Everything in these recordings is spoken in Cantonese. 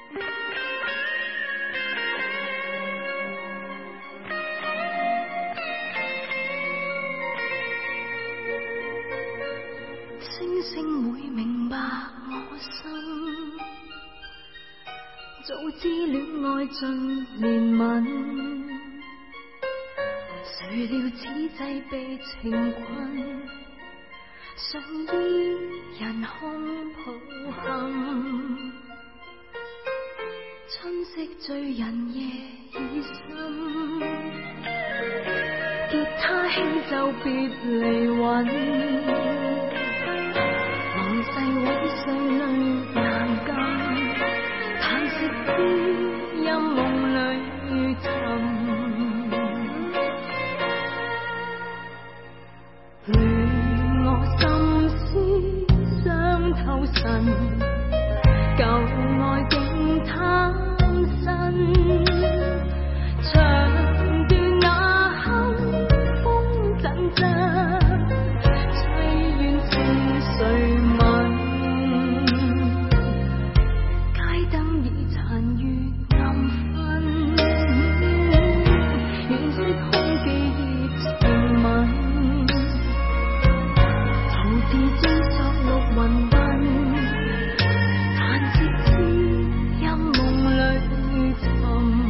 星星会明白我心，早知恋爱尽怜悯，谁料此际被情困，常依人空抱憾。春色醉人夜已深，吉他轻奏别离韵。往事永碎泪难禁，叹息知音梦里寻。乱我心思伤透神，旧爱竟贪新。长段那刻风阵阵，凄怨情谁问？街灯已残月暗昏，惋惜空记情吻，徒自追索绿云鬓，叹息知音梦里寻。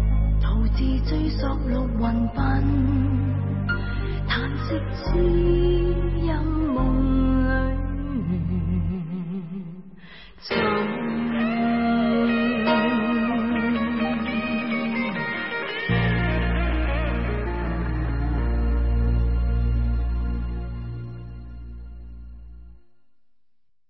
追索绿云鬓，叹息知